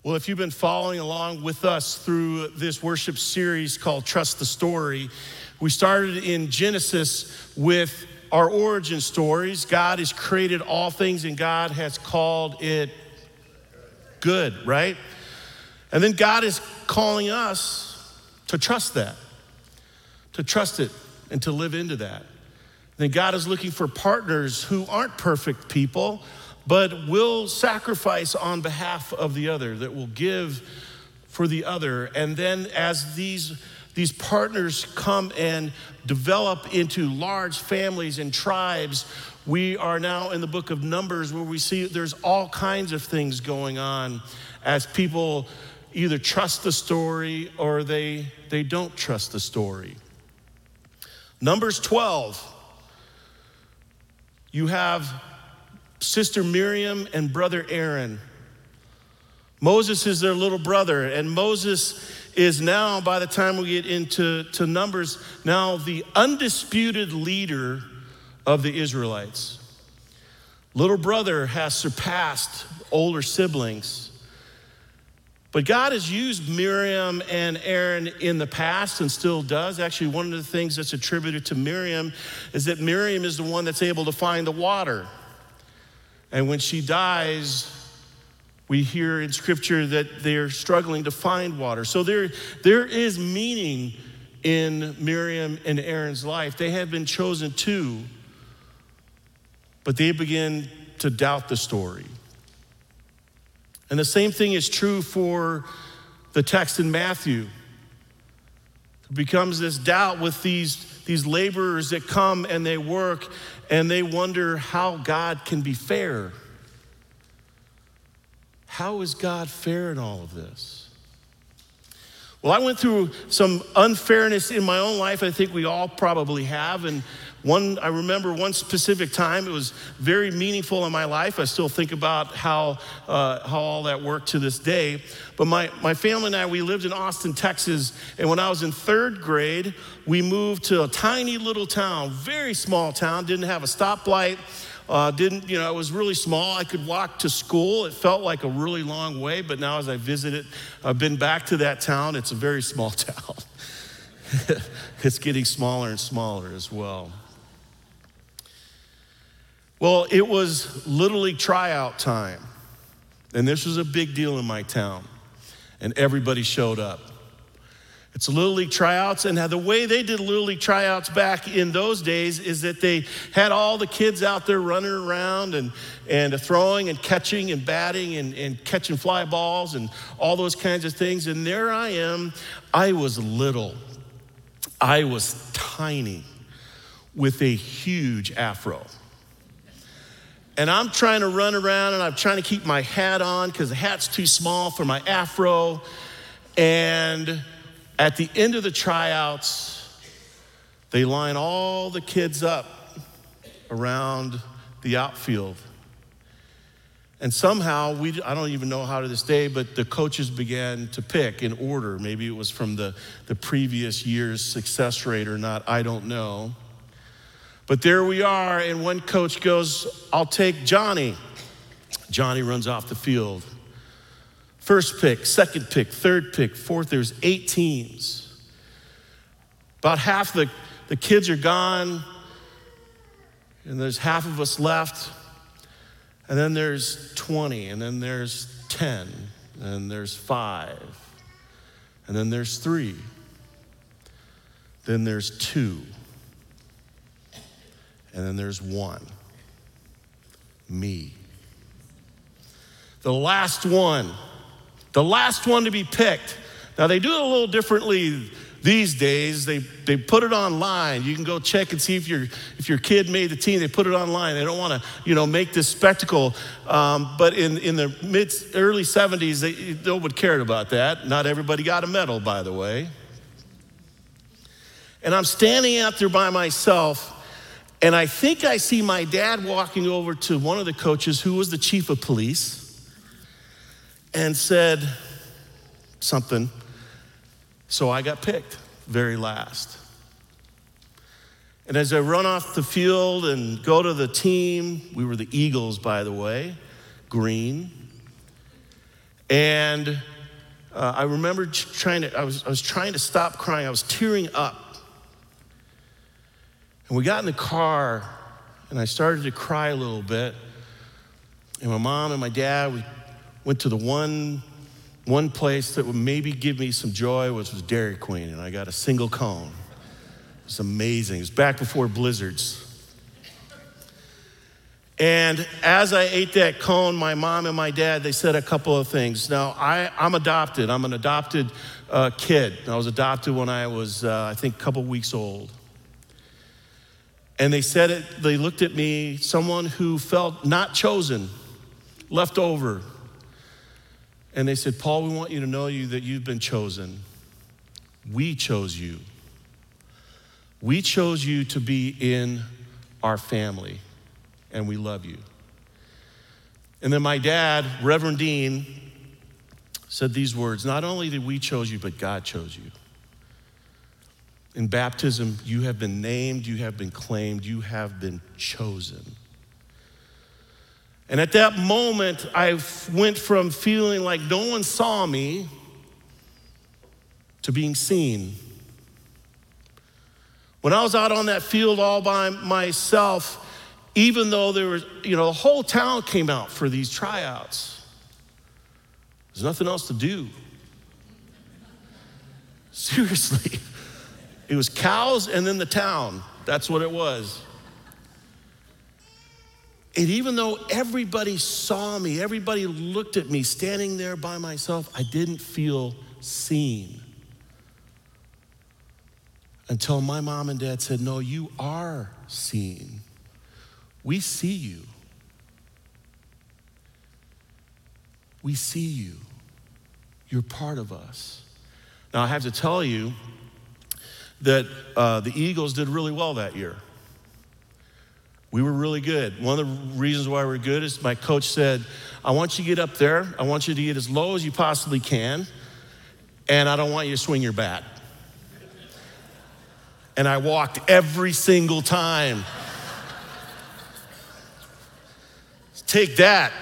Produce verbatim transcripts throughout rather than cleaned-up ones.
Well, if you've been following along with us through this worship series called Trust the Story, we started in Genesis with our origin stories. God has created all things and God has called it good, right? And then God is calling us to trust that, to trust it and to live into that. Then God is looking for partners who aren't perfect people, but will sacrifice on behalf of the other, that will give for the other. And then as these, these partners come and develop into large families and tribes, we are now in the book of Numbers where we see there's all kinds of things going on as people either trust the story or they, they don't trust the story. Numbers twelve, you have Sister Miriam and brother Aaron. Moses is their little brother, and Moses is now, by the time we get into to Numbers, now the undisputed leader of the Israelites. Little brother has surpassed older siblings. But God has used Miriam and Aaron in the past and still does. Actually, one of the things that's attributed to Miriam is that Miriam is the one that's able to find the water. And when she dies, we hear in scripture that they're struggling to find water. So there, there is meaning in Miriam and Aaron's life. They have been chosen too, but they begin to doubt the story. And the same thing is true for the text in Matthew. It becomes this doubt with these, these laborers that come and they work and they wonder how God can be fair. How is God fair in all of this? Well, I went through some unfairness in my own life. I think we all probably have. And one, I remember one specific time, it was very meaningful in my life. I still think about how uh, how all that worked to this day. But my, my family and I, we lived in Austin, Texas. And when I was in third grade, we moved to a tiny little town, very small town, didn't have a stoplight. Uh, didn't, you know, it was really small. I could walk to school. It felt like a really long way, but now as I visit it, I've been back to that town. It's a very small town. It's getting smaller and smaller as well. Well, it was Little League tryout time, and this was a big deal in my town, and everybody showed up. It's Little League tryouts, and the way they did Little League tryouts back in those days is that they had all the kids out there running around and, and throwing and catching and batting and, and catching fly balls and all those kinds of things. And there I am. I was little. I was tiny with a huge afro. And I'm trying to run around and I'm trying to keep my hat on because the hat's too small for my afro. And at the end of the tryouts, they line all the kids up around the outfield. And somehow, we, I don't even know how to this day, but the coaches began to pick in order. Maybe it was from the, the previous year's success rate or not, I don't know. But there we are, and one coach goes, I'll take Johnny. Johnny runs off the field. First pick, second pick, third pick, fourth, there's eight teams. About half the, the kids are gone, and there's half of us left. And then there's twenty, and then there's ten, and there's five, and then there's three, then there's two, and then there's one, me. The last one. The last one to be picked. Now they do it a little differently these days. They they put it online. You can go check and see if your if your kid made the team. They put it online. They don't want to you know make this spectacle. Um, but in in the mid early seventies, they nobody cared about that. Not everybody got a medal, by the way. And I'm standing out there by myself, and I think I see my dad walking over to one of the coaches, who was the chief of police, and said something. So I got picked very last. And as I run off the field and go to the team, we were the Eagles, by the way, green. And uh, I remember trying to, I was, I was trying to stop crying. I was tearing up. And we got in the car, and I started to cry a little bit. And my mom and my dad, we went to the one, one place that would maybe give me some joy, which was Dairy Queen, and I got a single cone. It was amazing. It was back before blizzards. And as I ate that cone, my mom and my dad, they said a couple of things. Now, I, I'm adopted. I'm an adopted uh, kid. I was adopted when I was, uh, I think, a couple weeks old. And they said it, they looked at me, someone who felt not chosen, left over. And they said, Paul, we want you to know you that you've been chosen. We chose you. We chose you to be in our family, and we love you. And then my dad, Reverend Dean, said these words, not only did we chose you, but God chose you. In baptism, you have been named, you have been claimed, you have been chosen. And at that moment, I went from feeling like no one saw me to being seen. When I was out on that field all by myself, even though there was, you know, the whole town came out for these tryouts, there's nothing else to do. Seriously. It was cows and then the town. That's what it was. And even though everybody saw me, everybody looked at me standing there by myself, I didn't feel seen. Until my mom and dad said, no, you are seen. We see you. We see you. You're part of us. Now, I have to tell you that uh, the Eagles did really well that year. We were really good. One of the reasons why we're good is my coach said, I want you to get up there. I want you to get as low as you possibly can. And I don't want you to swing your bat. And I walked every single time. Take that.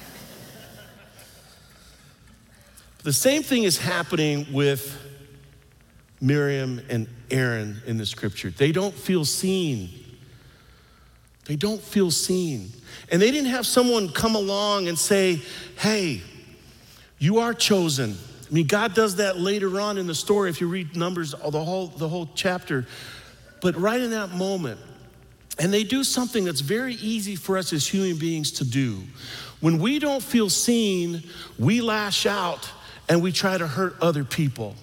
The same thing is happening with Miriam and Aaron in the scripture. They don't feel seen. They don't feel seen. And they didn't have someone come along and say, hey, you are chosen. I mean, God does that later on in the story if you read Numbers, the whole, the whole chapter. But right in that moment, and they do something that's very easy for us as human beings to do. When we don't feel seen, we lash out and we try to hurt other people.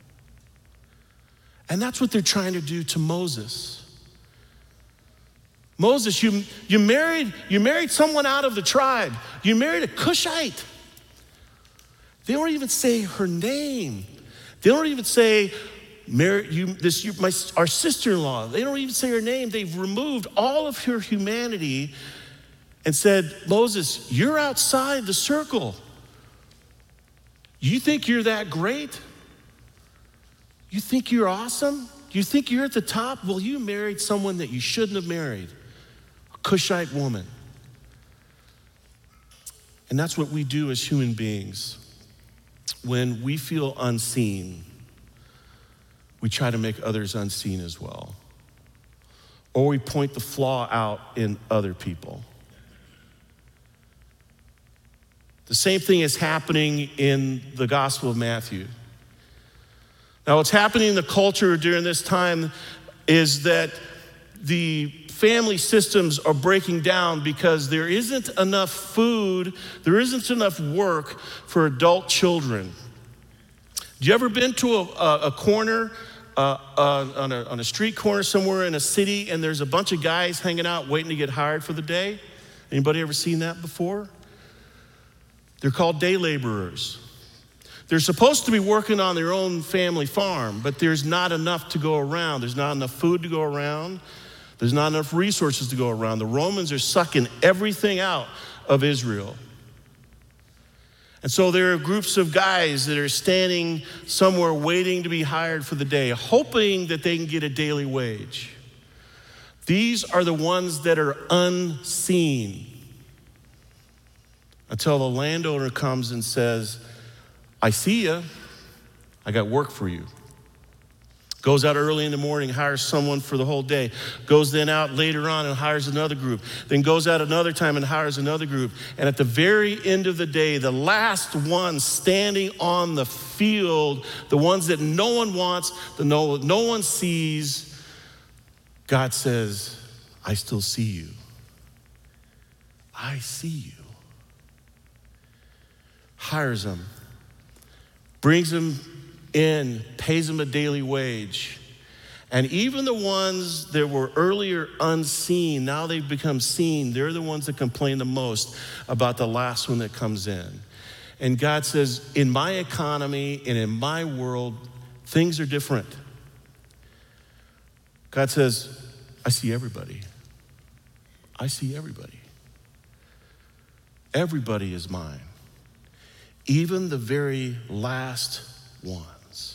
And that's what they're trying to do to Moses. Moses, you, you, married, you married someone out of the tribe. You married a Cushite. They don't even say her name. They don't even say, Mary, you, this, you, my, our sister-in-law. They don't even say her name. They've removed all of her humanity and said, Moses, you're outside the circle. You think you're that great? You think you're awesome? You think you're at the top? Well, you married someone that you shouldn't have married, a Cushite woman. And that's what we do as human beings. When we feel unseen, we try to make others unseen as well. Or we point the flaw out in other people. The same thing is happening in the Gospel of Matthew. Now, what's happening in the culture during this time is that the family systems are breaking down because there isn't enough food, there isn't enough work for adult children. Have you ever been to a, a, a corner, uh, uh, on, a, on a street corner somewhere in a city, and there's a bunch of guys hanging out waiting to get hired for the day? Anybody ever seen that before? They're called day laborers. They're supposed to be working on their own family farm, but there's not enough to go around. There's not enough food to go around. There's not enough resources to go around. The Romans are sucking everything out of Israel. And so there are groups of guys that are standing somewhere waiting to be hired for the day, hoping that they can get a daily wage. These are the ones that are unseen until the landowner comes and says, I see you. I got work for you. Goes out early in the morning, hires someone for the whole day. Goes then out later on and hires another group. Then goes out another time and hires another group. And at the very end of the day, the last one standing on the field, the ones that no one wants, the no, no one sees, God says, I still see you. I see you. Hires them, brings them in, pays them a daily wage. And even the ones that were earlier unseen, now they've become seen. They're the ones that complain the most about the last one that comes in. And God says, in my economy and in my world, things are different. God says, I see everybody. I see everybody. Everybody is mine. Even the very last ones.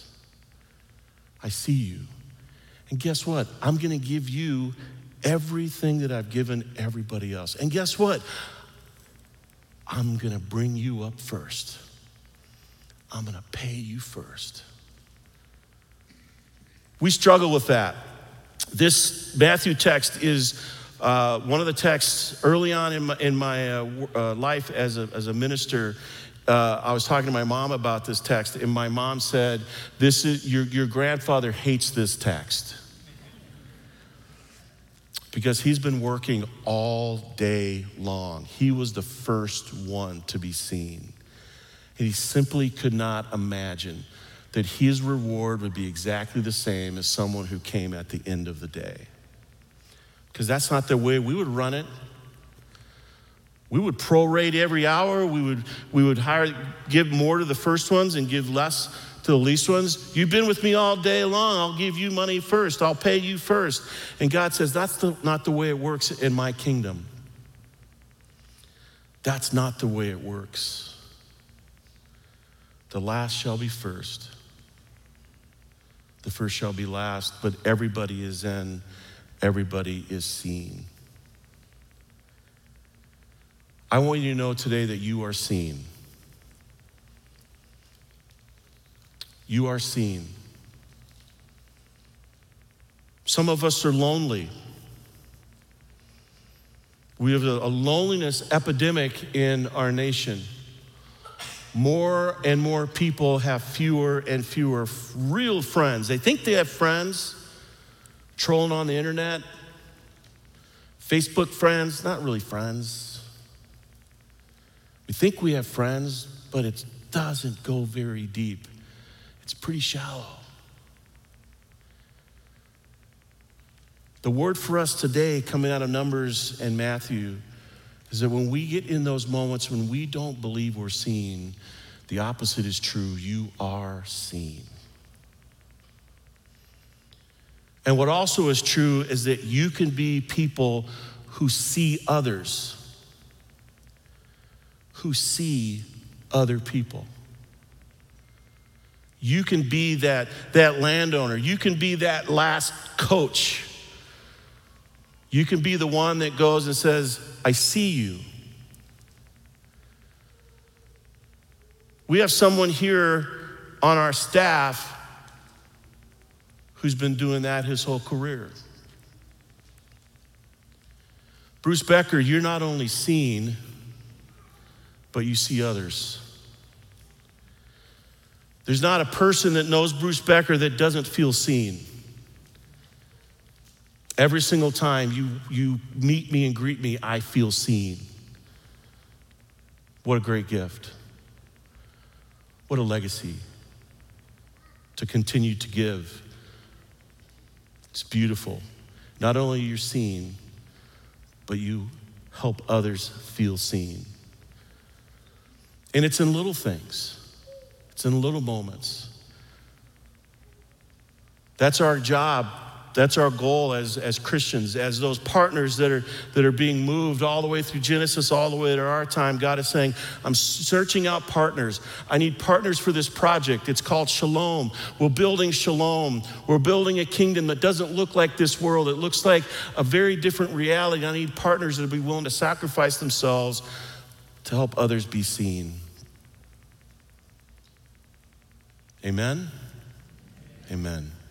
I see you. And guess what? I'm going to give you everything that I've given everybody else. And guess what? I'm going to bring you up first. I'm going to pay you first. We struggle with that. This Matthew text is uh, one of the texts early on in my, in my uh, uh, life as a, as a minister. Uh, I was talking to my mom about this text, and my mom said, "This is your, your grandfather hates this text because he's been working all day long. He was the first one to be seen. And he simply could not imagine that his reward would be exactly the same as someone who came at the end of the day. Because that's not the way we would run it. We would prorate every hour. We would, we would hire, give more to the first ones and give less to the least ones. You've been with me all day long. I'll give you money first. I'll pay you first." And God says, that's the, not the way it works in my kingdom. That's not the way it works. The last shall be first. The first shall be last, but everybody is in, everybody is seen. I want you to know today that you are seen. You are seen. Some of us are lonely. We have a loneliness epidemic in our nation. More and more people have fewer and fewer real friends. They think they have friends, trolling on the internet, Facebook friends, not really friends. We think we have friends, but it doesn't go very deep. It's pretty shallow. The word for us today coming out of Numbers and Matthew is that when we get in those moments when we don't believe we're seen, the opposite is true. You are seen. And what also is true is that you can be people who see others, who see other people. You can be that, that landowner. You can be that last coach. You can be the one that goes and says, I see you. We have someone here on our staff who's been doing that his whole career. Bruce Becker, you're not only seen, but you see others. There's not a person that knows Bruce Becker that doesn't feel seen. Every single time you, you meet me and greet me, I feel seen. What a great gift. What a legacy to continue to give. It's beautiful. Not only you're seen, but you help others feel seen. And it's in little things. It's in little moments. That's our job. That's our goal as, as Christians, as those partners that are, that are being moved all the way through Genesis, all the way to our time. God is saying, I'm searching out partners. I need partners for this project. It's called Shalom. We're building Shalom. We're building a kingdom that doesn't look like this world. It looks like a very different reality. I need partners that will be willing to sacrifice themselves to help others be seen. Amen? Amen.